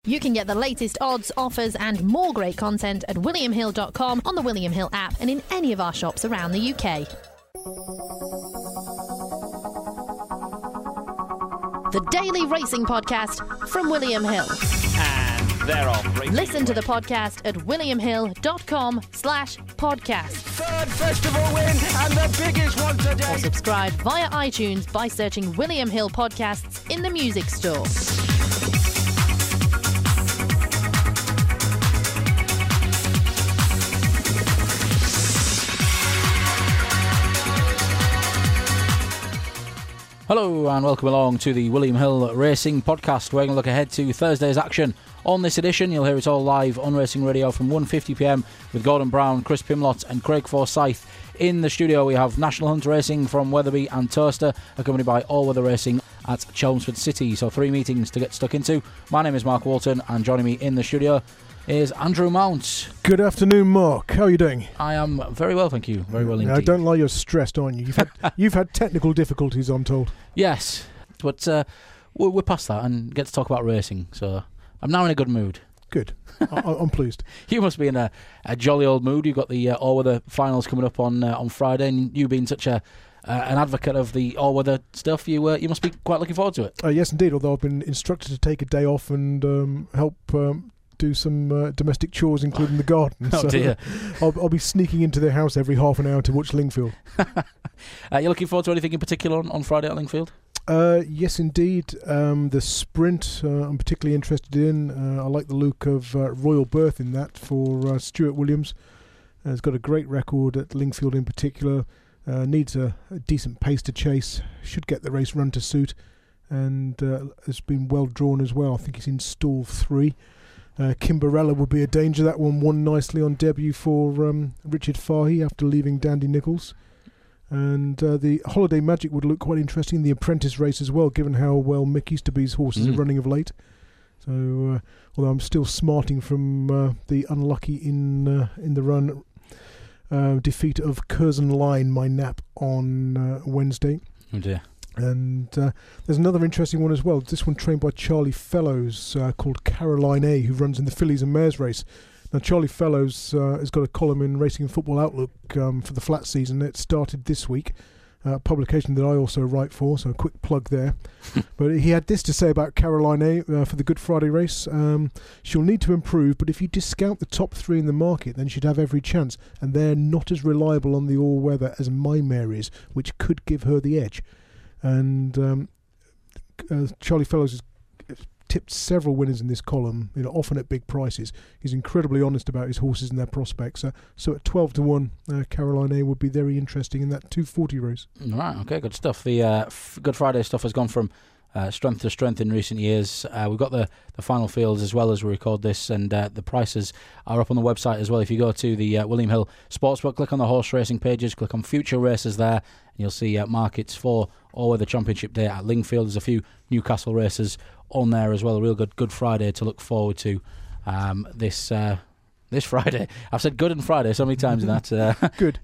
You can get the latest odds, offers and more great content at williamhill.com, on the William Hill app and in any of our shops around the UK. The Daily Racing Podcast from William Hill. And they're off. Listen to the podcast at williamhill.com/podcast. Third festival win and the biggest one today. Or subscribe via iTunes by searching William Hill Podcasts in the music store. Hello and welcome along to the William Hill Racing Podcast. We're going to look ahead to Thursday's action. On this edition, you'll hear it all live on Racing Radio from 1:50pm with Gordon Brown, Chris Pimlott and Craig Forsyth. In the studio we have National Hunt Racing from Wetherby and Toaster, accompanied by All Weather Racing at Chelmsford City. So 3 meetings to get stuck into. My name is Mark Walton and joining me in the studio is Andrew Mount. Good afternoon, Mark. How are you doing? I am very well, thank you. Very well indeed. I don't lie, you're stressed, aren't you? You've had technical difficulties, I'm told. Yes, but we're past that and get to talk about racing. So I'm now in a good mood. Good. I'm pleased. You must be in a jolly old mood. You've got the all-weather finals coming up on Friday, and you being such an advocate of the all-weather stuff, you must be quite looking forward to it. Yes, indeed, although I've been instructed to take a day off and help do some domestic chores, including the garden. Oh, dear. I'll be sneaking into their house every half an hour to watch Lingfield. You looking forward to anything in particular on Friday at Lingfield? Yes, indeed. The sprint I'm particularly interested in. I like the look of Royal Birth in that for Stuart Williams. He's got a great record at Lingfield in particular. Needs a decent pace to chase. Should get the race run to suit. And has been well drawn as well. I think he's in stall 3. Kimberella would be a danger. That one won nicely on debut for Richard Fahey after leaving Dandy Nichols. And the Holiday Magic would look quite interesting in the apprentice race as well, given how well Mick Easterby's horses are running of late. So, although I'm still smarting from the unlucky in the run defeat of Curzon Line, my nap on Wednesday. Oh dear. And there's another interesting one as well. This one trained by Charlie Fellows called Caroline A, who runs in the Fillies and Mares race. Now, Charlie Fellows has got a column in Racing and Football Outlook for the flat season. It started this week, a publication that I also write for, so a quick plug there. But he had this to say about Caroline A for the Good Friday race. She'll need to improve, but if you discount the top 3 in the market, then she'd have every chance. And they're not as reliable on the all-weather as My Mare is, which could give her the edge. And Charlie Fellows has tipped several winners in this column, often at big prices. He's incredibly honest about his horses and their prospects. So at 12-1, Caroline A would be very interesting in that 240 race. Right, okay, good stuff. The Good Friday stuff has gone from strength to strength in recent years. We've got the final fields as well as we record this, and the prices are up on the website as well. If you go to the William Hill Sportsbook, click on the horse racing pages, click on future races there, and you'll see markets for all-weather championship day at Lingfield. There's a few Newcastle races on there as well. A real good Friday to look forward to this Friday. I've said good and Friday so many times in that. Good.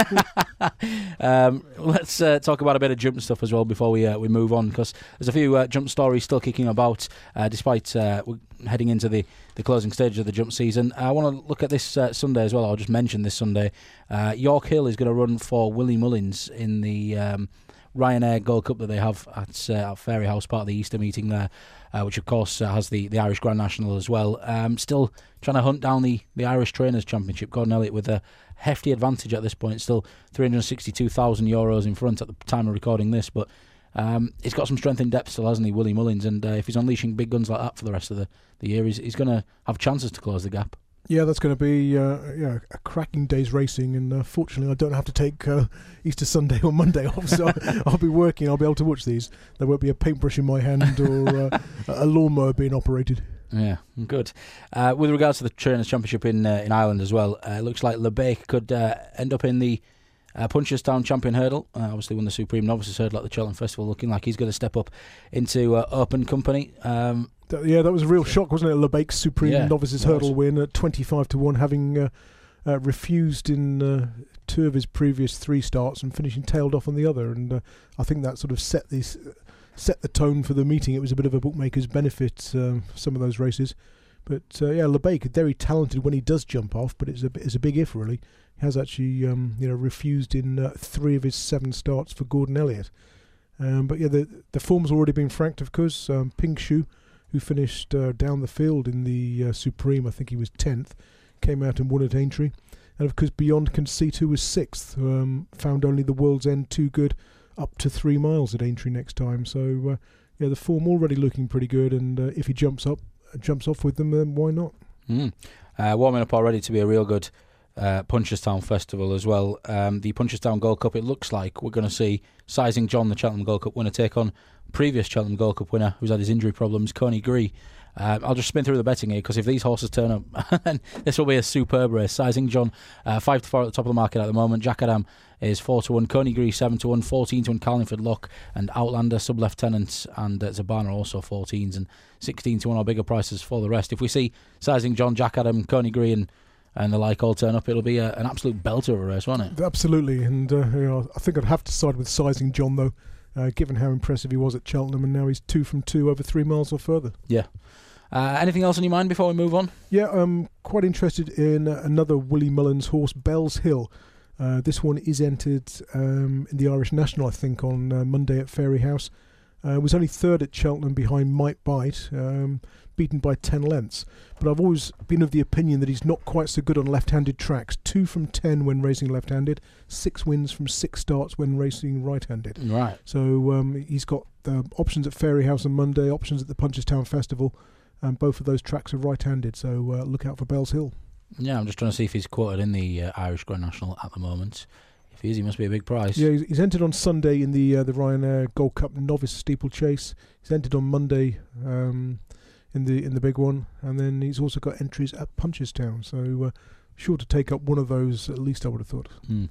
Let's talk about a bit of jump stuff as well before we move on, because there's a few jump stories still kicking about despite we're heading into the closing stage of the jump season. I want to look at this Sunday as well. I'll just mention this Sunday. York Hill is going to run for Willie Mullins in the Ryanair Gold Cup that they have at Fairyhouse, part of the Easter meeting there, which of course has the Irish Grand National as well. Still trying to hunt down the Irish Trainers Championship. Gordon Elliott with a hefty advantage at this point, still €362,000 in front at the time of recording this, but he's got some strength in depth still, hasn't he, Willie Mullins? And if he's unleashing big guns like that for the rest of the year, he's going to have chances to close the gap. Yeah, that's going to be a cracking day's racing, and fortunately I don't have to take Easter Sunday or Monday off, so I'll be working. I'll be able to watch these. There won't be a paintbrush in my hand or a lawnmower being operated. Yeah, good. With regards to the Trainers' Championship in Ireland as well, it looks like LeBake could end up in the Punchestown Champion Hurdle. Obviously won the Supreme Novices Hurdle at the Cheltenham Festival, looking like he's going to step up into open company. That was a real shock, wasn't it? LeBake's Supreme Novices Hurdle win at 25-1, having refused in 2 of his previous 3 starts and finishing tailed off on the other. And I think that sort of set set the tone for the meeting. It was a bit of a bookmaker's benefit, some of those races. But Lebeek, very talented when he does jump off, but it's a big if, really. He has actually refused in 3 of his 7 starts for Gordon Elliott. But the form's already been franked, of course. Ping Shu, who finished down the field in the Supreme, I think he was 10th, came out and won at Aintree. And of course, Beyond Conceit, who was 6th, found only the World's End too good, up to 3 miles at Aintree next time. So the form already looking pretty good, and if he jumps off with them, then why not? Warming up already to be a real good Punchestown Festival as well. The Punchestown Gold Cup, it looks like we're going to see Sizing John, the Cheltenham Gold Cup winner, take on previous Cheltenham Gold Cup winner who's had his injury problems, Coney Gree. I'll just spin through the betting here, because if these horses turn up, then this will be a superb race. Sizing John, 5-4 at the top of the market at the moment. Jack Adam is 4-1. Coney Gree 7-1. 14-1 Carlingford Lock, and Outlander, Sub-Lieutenant, and Zabana also 14s, and 16-1 or bigger prices for the rest. If we see Sizing John, Jack Adam, Coney Gree, and the like all turn up, it'll be an absolute belter of a race, won't it? Absolutely, and I think I'd have to side with Sizing John, though, given how impressive he was at Cheltenham, and now he's 2 from 2 over 3 miles or further. Yeah. Anything else on your mind before we move on? Yeah, I'm quite interested in another Willie Mullins horse, Bell's Hill. This one is entered in the Irish National, I think, on Monday at Fairyhouse. Was only 3rd at Cheltenham behind Might Bite, beaten by 10 lengths. But I've always been of the opinion that he's not quite so good on left-handed tracks. 2 from 10 when racing left-handed, 6 wins from 6 starts when racing right-handed. Right. So he's got options at Fairyhouse on Monday, options at the Punchestown Festival, and both of those tracks are right-handed. So look out for Bell's Hill. Yeah, I'm just trying to see if he's quoted in the Irish Grand National at the moment. If he is, he must be a big price. Yeah, he's entered on Sunday in the Ryanair Gold Cup Novice Steeplechase. He's entered on Monday in the big one, and then he's also got entries at Punchestown. So sure to take up one of those at least, I would have thought.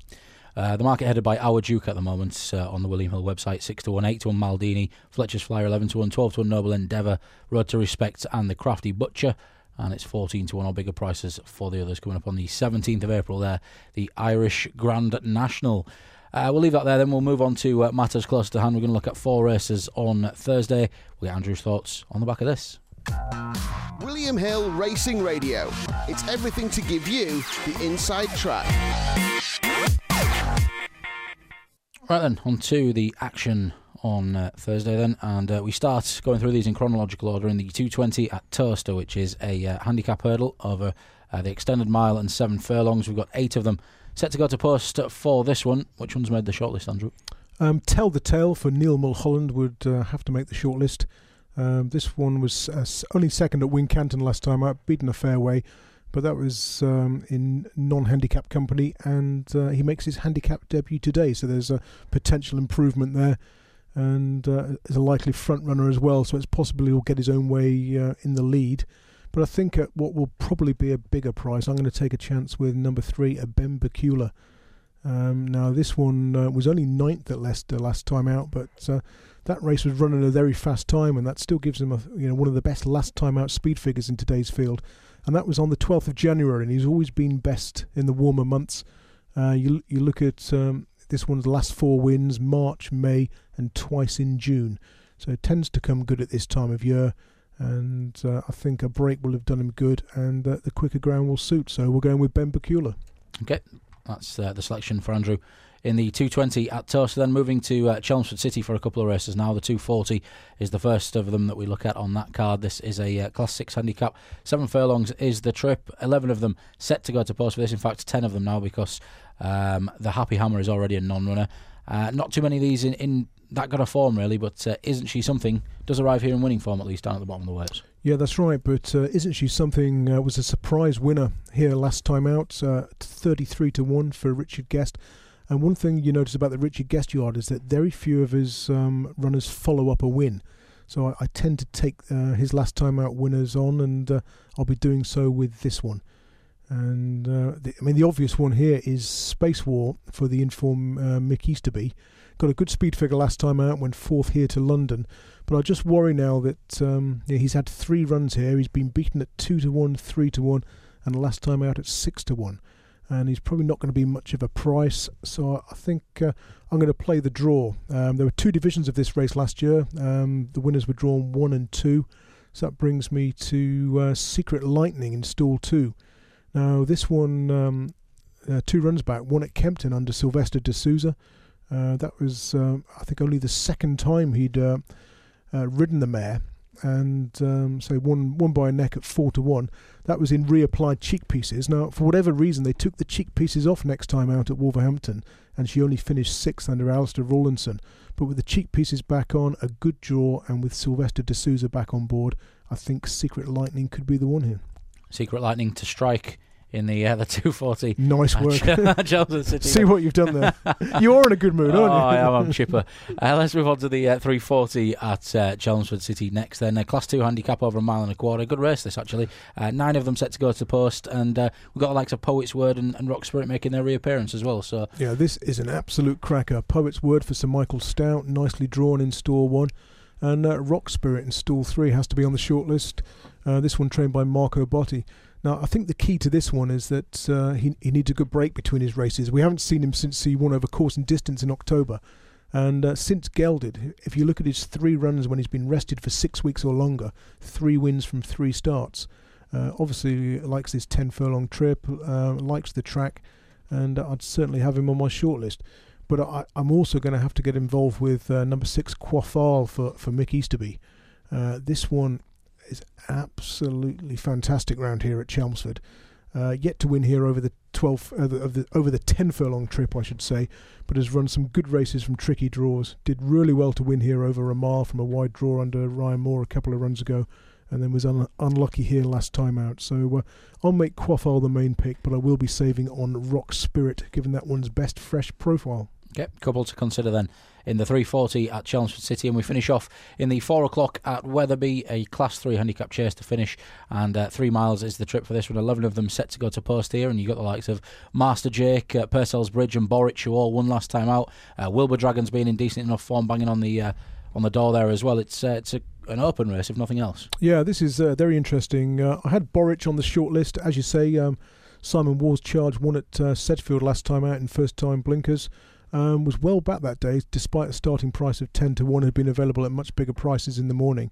The market headed by Our Duke at the moment on the William Hill website. 6-1, 8-1 Maldini, Fletcher's Flyer 11-1, 12-1 Noble Endeavour, Road to Respect, and the Crafty Butcher. And it's 14-1 or bigger prices for the others coming up on the 17th of April there, the Irish Grand National. We'll leave that there, then we'll move on to matters closer to hand. We're going to look at 4 races on Thursday. We'll get Andrew's thoughts on the back of this. William Hill Racing Radio. It's everything to give you the inside track. Right then, on to the action on Thursday then, and we start going through these in chronological order in the 220 at Towcester, which is a handicap hurdle over the extended mile and 7 furlongs. We've got 8 of them set to go to post for this one. Which one's made the shortlist, Andrew? Tell the Tale for Neil Mulholland would have to make the shortlist. This one was only 2nd at Wincanton last time out, beaten a fairway, but that was in non-handicap company, and he makes his handicap debut today, so there's a potential improvement there, and is a likely front runner as well, so it's possible he'll get his own way in the lead. But I think at what will probably be a bigger price, I'm going to take a chance with number 3, a Bembacula. Now this one was only 9th at Leicester last time out, but that race was running a very fast time, and that still gives him one of the best last time out speed figures in today's field. And that was on the 12th of January, and he's always been best in the warmer months. You look at this one's last 4 wins, March, May, and twice in June. So it tends to come good at this time of year, and I think a break will have done him good, and the quicker ground will suit. So we're going with Bembacula. Okay, that's the selection for Andrew in the 220 at Towcester. Then moving to Chelmsford City for a couple of races now. The 240 is the first of them that we look at on that card. This is a Class 6 handicap. 7 furlongs is the trip. 11 of them set to go to post for this. In fact, 10 of them now, because the Happy Hammer is already a non-runner. Not too many of these in that good a form, really, but Isn't She Something does arrive here in winning form, at least down at the bottom of the waves. Yeah, that's right, but Isn't She Something was a surprise winner here last time out, 33-1 for Richard Guest. And one thing you notice about the Richard Guest yard is that very few of his runners follow up a win. So I tend to take his last time out winners on, and I'll be doing so with this one. And the obvious one here is Space War for the informed Mick Easterby. Got a good speed figure last time out, went 4th here to London. But I just worry now that he's had 3 runs here. He's been beaten at 2-1, 3-1, and last time out at 6-1. and he's probably not going to be much of a price. So I think I'm going to play the draw. There were 2 divisions of this race last year. The winners were drawn 1 and 2. So that brings me to Secret Lightning in stall 2. Now this one, 2 runs back, won at Kempton under Sylvester de Souza. That was, I think, only the second time he'd ridden the mare, and so won by a neck at 4-1. That was in reapplied cheek pieces. Now, for whatever reason, they took the cheek pieces off next time out at Wolverhampton, and she only finished 6th under Alistair Rawlinson. But with the cheek pieces back on, a good draw, and with Sylvester de Souza back on board, I think Secret Lightning could be the one here. Secret Lightning to strike in the 240. Nice work. Chelmsford City. See what you've done there. You are in a good mood, aren't you? I'm chipper. Let's move on to the 340 at Chelmsford City next then. Class 2 handicap over 1.25 miles. Good race this, actually. 9 of them set to go to post, and we've got the likes of Poet's Word and Rock Spirit making their reappearance as well. So yeah, this is an absolute cracker. Poet's Word for Sir Michael Stout, nicely drawn in stall 1. And Rock Spirit in stall 3 has to be on the shortlist. This one trained by Marco Botti. Now, I think the key to this one is that he needs a good break between his races. We haven't seen him since he won over course and distance in October. And since gelded, if you look at his 3 runs when he's been rested for 6 weeks or longer, 3 wins from 3 starts. Obviously, likes this 10 furlong trip, likes the track, and I'd certainly have him on my shortlist. But I'm also going to have to get involved with number 6, Quaffal for Mick Easterby. This one is absolutely fantastic round here at Chelmsford. Yet to win here over the 10 furlong trip, I should say, but has run some good races from tricky draws. Did really well to win here over a mile from a wide draw under Ryan Moore a couple of runs ago, and then was unlucky here last time out. So I'll make Quaffal the main pick, but I will be saving on Rock Spirit, given that one's best fresh profile. Okay, couple to consider then in the 340 at Chelmsford City, and we finish off in the 4 o'clock at Wetherby, a Class 3 handicap chase to finish, and 3 miles is the trip for this one. 11 of them set to go to post here, and you've got the likes of Master Jake, Purcell's Bridge and Boric, who all won last time out. Wilbur Dragon's been in decent enough form, banging on the door there as well. It's an open race, if nothing else. Yeah, this is very interesting. I had Boric on the short list, as you say. Simon Waugh's Charge won at Sedgefield last time out in first time blinkers. Was well back that day, despite a starting price of 10-1, had been available at much bigger prices in the morning,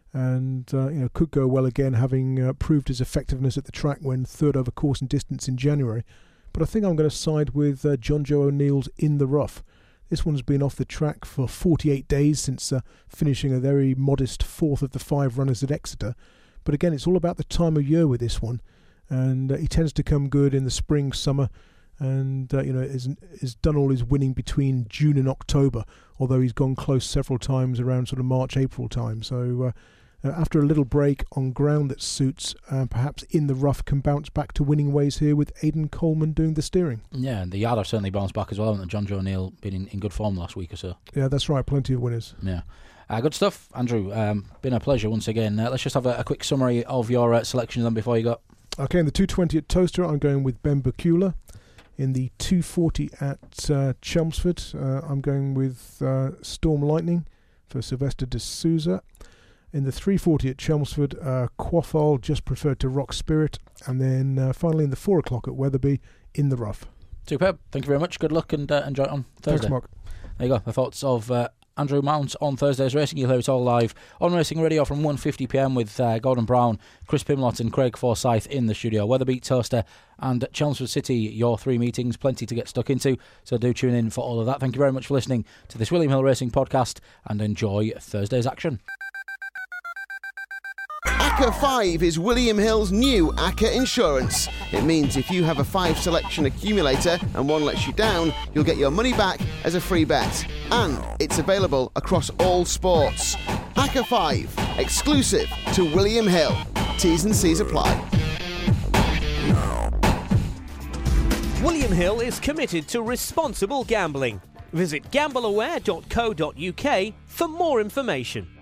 and could go well again, having proved his effectiveness at the track when 3rd over course and distance in January. But I think I'm going to side with John Joe O'Neill's In the Rough. This one's been off the track for 48 days since finishing a very modest 4th of the 5 runners at Exeter. But again, it's all about the time of year with this one, and he tends to come good in the spring, summer, and has done all his winning between June and October, although he's gone close several times around sort of March, April time. So after a little break on ground that suits, perhaps In the Rough can bounce back to winning ways here with Aidan Coleman doing the steering. Yeah, and the yard have certainly bounced back as well, haven't they? John Joe O'Neill been in good form the last week or so. Yeah, that's right, plenty of winners. Yeah. Good stuff, Andrew. Been a pleasure once again. Let's just have a quick summary of your selections then before you go. Okay, in the 220 at Toaster, I'm going with Ben Bakula. In the 240 at Chelmsford, I'm going with Storm Lightning for Sylvester de Souza. In the 340 at Chelmsford, Quaffal just preferred to Rock Spirit. And then finally in the 4 o'clock at Wetherby, In the Rough. Superb. Thank you very much. Good luck and enjoy it on Thursday. Thanks, Mark. There you go. The thoughts of Andrew Mount on Thursday's racing. You'll hear it all live on Racing Radio from 1:50pm with Gordon Brown, Chris Pimlott and Craig Forsyth in the studio. Wetherby, Toaster and Chelmsford City, your 3 meetings, plenty to get stuck into, so do tune in for all of that. Thank you very much for listening to this William Hill Racing podcast, and enjoy Thursday's action. ACCA 5 is William Hill's new ACCA insurance. It means if you have a 5 selection accumulator and one lets you down, you'll get your money back as a free bet. And it's available across all sports. ACCA 5, exclusive to William Hill. T's and C's apply. William Hill is committed to responsible gambling. Visit gambleaware.co.uk for more information.